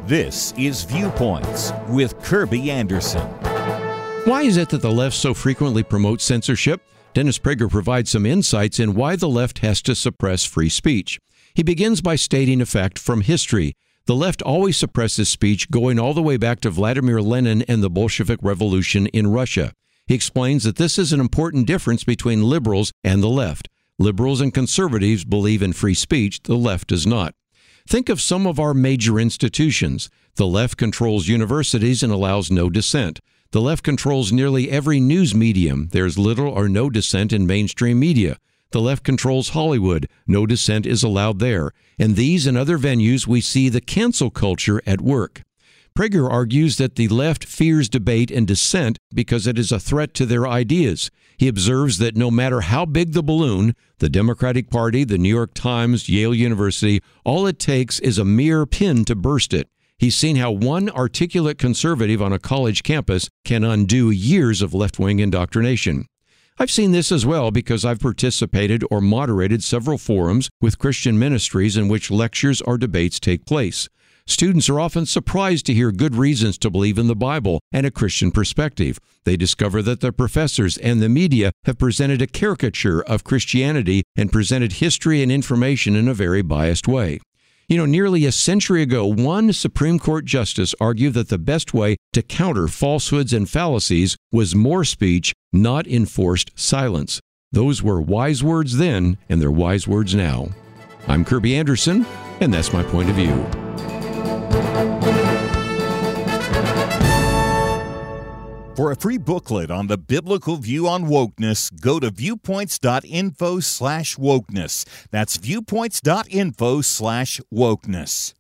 This is Viewpoints with Kirby Anderson. Why is it that the left so frequently promotes censorship? Dennis Prager provides some insights in why the left has to suppress free speech. He begins by stating a fact from history. The left always suppresses speech going all the way back to Vladimir Lenin and the Bolshevik Revolution in Russia. He explains that this is an important difference between liberals and the left. Liberals and conservatives believe in free speech, the left does not. Think of some of our major institutions. The left controls universities and allows no dissent. The left controls nearly every news medium. There's little or no dissent in mainstream media. The left controls Hollywood. No dissent is allowed there. In these and other venues, we see the cancel culture at work. Prager argues that the left fears debate and dissent because it is a threat to their ideas. He observes that no matter how big the balloon, the Democratic Party, the New York Times, Yale University, all it takes is a mere pin to burst it. He's seen how one articulate conservative on a college campus can undo years of left-wing indoctrination. I've seen this as well because I've participated or moderated several forums with Christian ministries in which lectures or debates take place. Students are often surprised to hear good reasons to believe in the Bible and a Christian perspective. They discover that the professors and the media have presented a caricature of Christianity and presented history and information in a very biased way. Nearly a century ago, one Supreme Court justice argued that the best way to counter falsehoods and fallacies was more speech, not enforced silence. Those were wise words then, and they're wise words now. I'm Kirby Anderson, and that's my point of view. For a free booklet on the biblical view on wokeness, go to viewpoints.info/wokeness. That's viewpoints.info/wokeness.